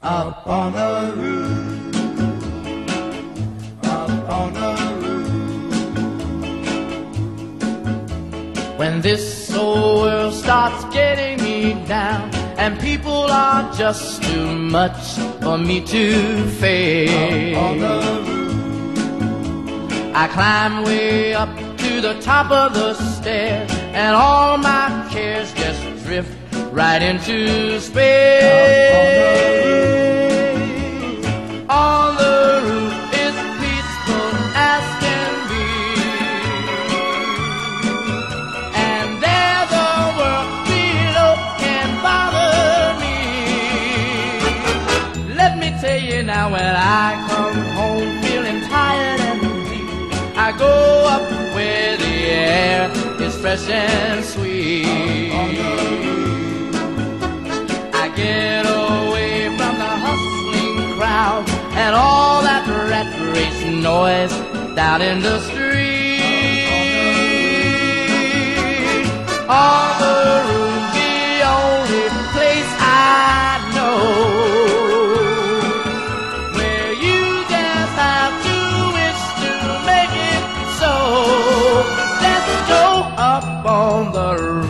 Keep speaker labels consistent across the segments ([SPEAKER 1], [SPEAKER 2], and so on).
[SPEAKER 1] Up on the roof, up on the roof. When this old world starts getting me down and people are just too much for me to face, up on the roof, I climb way up to the top of the stairs and all my cares just drift right into space. On the roof is peaceful as can be, and there the world below can bother me. Let me tell you now, when I come home feeling tired and weak, I go up where the air is fresh and sweet. I get away from the hustling crowd and all that rat race noise down in the street. On the roof, the only place I know where you just have to wish to make it so. Let's go up on the roof.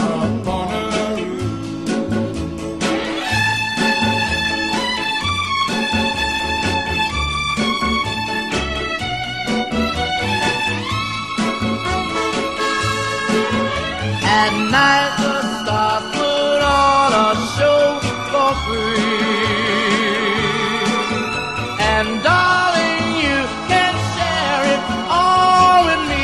[SPEAKER 1] At night the stars put on a show for free, and darling, you can share it all with me.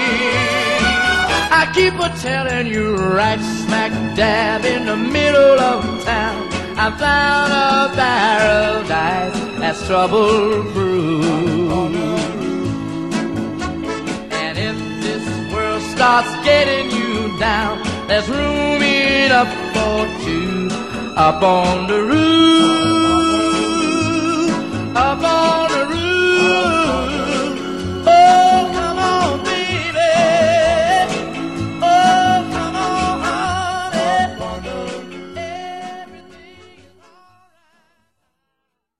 [SPEAKER 1] I keep a telling you, right smack dab in the middle of town, I found a paradise that's trouble-proof. And if this world starts getting you down, there's room enough for two up on the roof.